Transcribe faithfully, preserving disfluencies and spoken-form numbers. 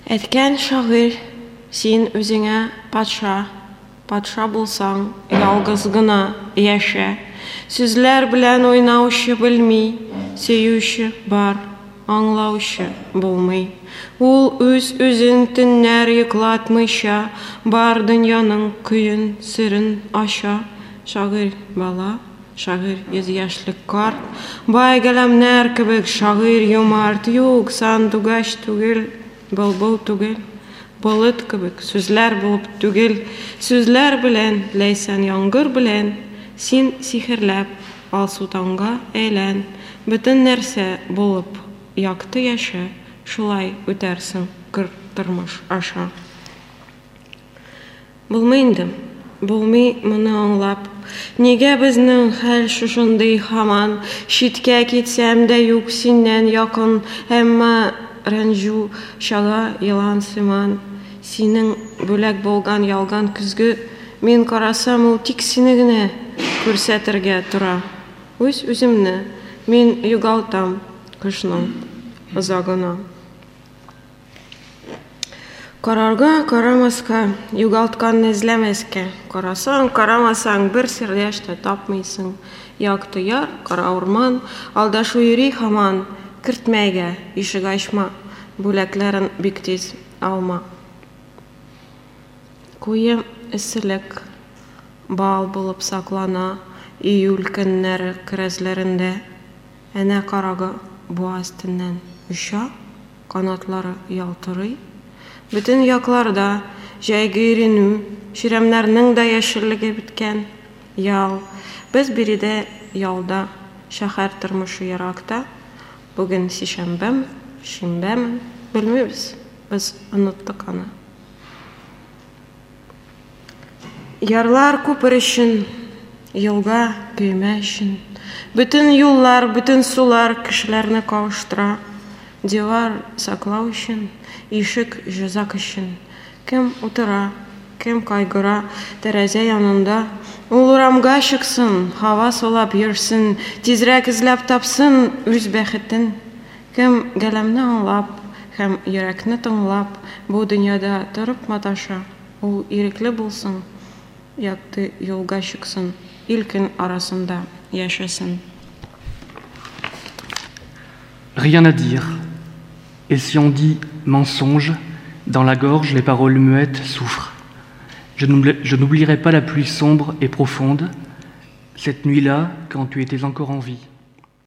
Әйткән шагыйрь, син үзеңә патша, патша булсаң, ялгыз гына яшә. Сүзләр белән уйнаучы белми, сөюче бар, аңлаучы булмый. Ул үз үзен төннәр йоклатмыйча, бар дөньяның көен, сырын ача. Шагыйрь бала, шагыйрь йөз яшьлек карт, бай галәмнәр кебек шагыйрь юмарт, юк, сандугач түгел, былбыл түгел, болыт кебек сүзләр булып түгел, сүзләр белән, ләйсән яңгыр белән, син сихерләп алсу-таңга әйлән, бөтен нәрсә булып якты яшә, шулай үтәрсең кыр тормыш аша. Булмый инде, булмый моны аңлап, нигә безнең хәл шушындый һаман, читкә китсәм дә юк синнән якын, әмма рәнҗү чага елан сыман. Синең бүләк булган ялган көзге, мин карасам, ул тик сине генә күрсәтергә тора. Үз үземне мин югалтам кышның озагына. Карарга, карамаска, югалтканны эзләмәскә. Карасаң, карамасаң, бер сердәш тә тапмыйсың. Якты яр, кара урман, алдашу йөри һаман. Кертмәйгә ишек ачма, бүләкләрен бик тиз алма. Куе эсселек бал булып саклана, июль көннәре крәзләрендә. Әнә карага буаз төннән оча, канатлары ялтырый. Бөтен якларда җәйге иренү, ширемнәрнең дә яшеллеге биткән. Ял, без биредә ялда, шәһәр тормышы яракта. Бүген сишәмбәме, шимбәме, белмибез, без оныттык аны. Ярлар күпер өчен, елга көймә өчен. Бөтен юллар, бөтен сулар кешеләрне кавыштыра. Дивар саклау өчен, ишек җәзак өчен. Кем утыра, кем кайгыра тәрәзә янында. Ул урамга чыксын, һава сулап йөрсен, тизрәк эзләп тапсын үз бәхетен. Кем галәмне аңлап һәм йөрәкне тыңлап, бу дөньяда торып маташа, ул ирекле булсын, якты юлга чыксын, илкен арасында яшәсен. Rien à dire. Et si on dit mensonge, dans la gorge, les paroles muettes souffrent. Je n'oublierai pas la pluie sombre et profonde, cette nuit-là, quand tu étais encore en vie.